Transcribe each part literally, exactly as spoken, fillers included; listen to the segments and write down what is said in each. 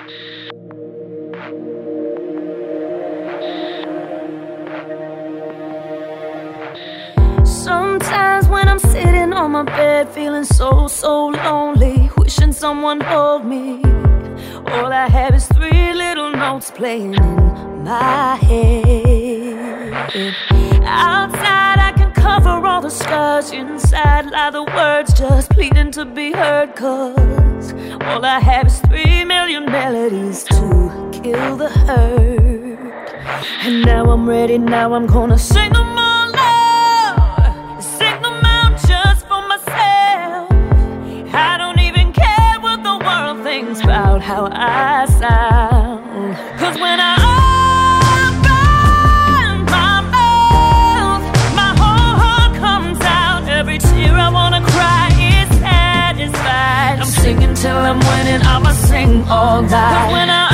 Sometimes when I'm sitting on my bed, feeling so, so lonely, wishing someone hold me, all I have is three little notes playing in my head. Outside I can cover all the scars, inside lie the words just pleading to be heard. Cause all I have is three million melodies to kill the hurt. And now I'm ready, now I'm gonna sing them all out, sing them out just for myself. I don't even care what the world thinks about how I sound. Cause when I open my mouth, my whole heart comes out. Every tear I wanna cry is satisfied. I'm singing till I'm winning, I'ma sing all night. Cause when I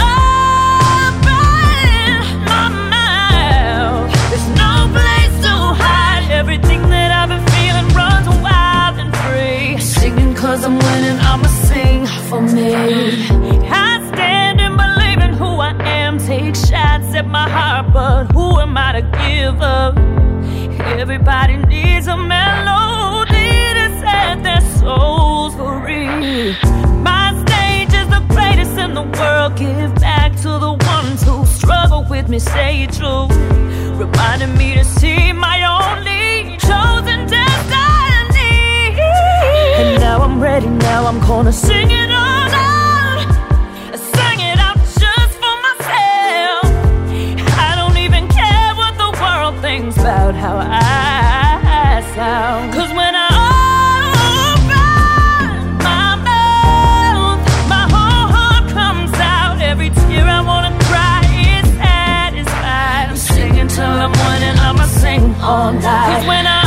everything that I've been feeling runs wild and free. Singing cause I'm winning, I'ma sing for me. I stand and believe in who I am. Take shots at my heart, but who am I to give up? Everybody needs a melody to set their souls free. My stage is the greatest in the world. Give back to the ones who struggle with me, stay true. Reminding me to see my only chosen destiny. And now I'm ready, now I'm gonna sing it all out, sing it out just for myself. I don't even care what the world thinks about how I sound. Cause when I open my mouth, my whole heart comes out. Every tear I wanna cry is satisfied. I'm singing till I'm winning, I'ma sing all night. Cause when I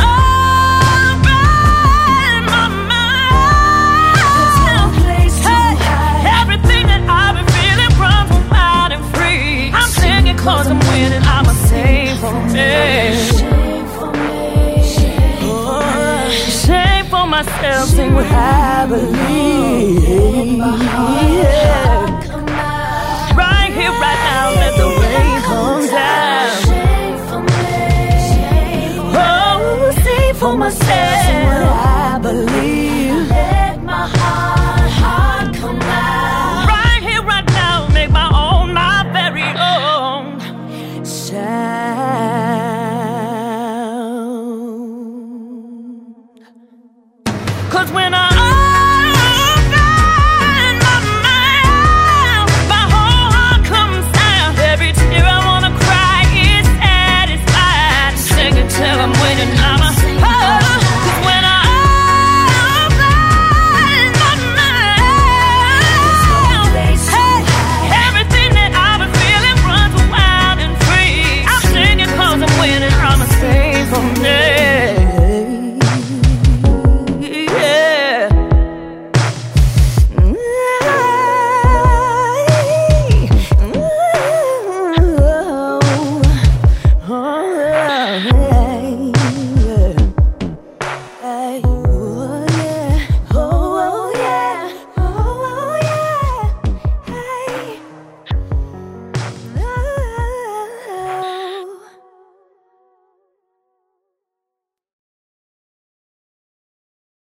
open my mouth, there's no place to hide. Everything that I've been feeling runs wild and free. I'm singing cause I'm winning, I'ma sing for me. Sing for me, oh, sing for myself, sing what I believe. Yeah. Right here, right now, let the rain come down. For myself, I believe. Let my heart, heart come out. Right here, right now, make my own, my very own sound. Cause when I